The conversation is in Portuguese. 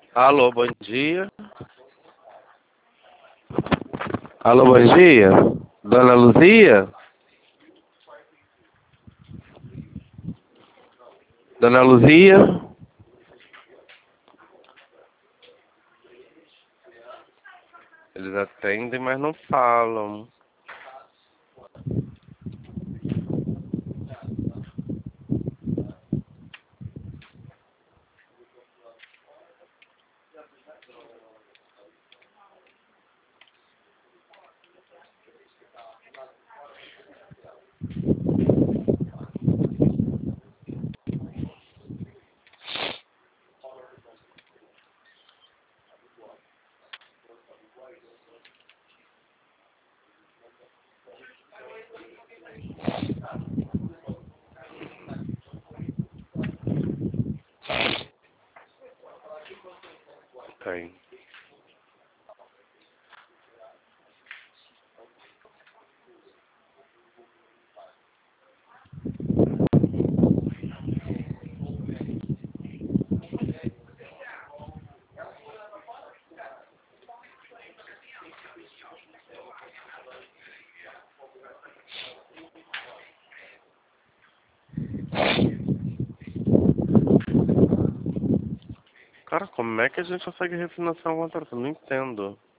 Alô, bom dia. Alô, bom dia. Dona Luzia? Dona Luzia? Eles atendem, mas não falam. Tem. Cara, como é que a gente consegue refinanciar um contrato? Eu não entendo.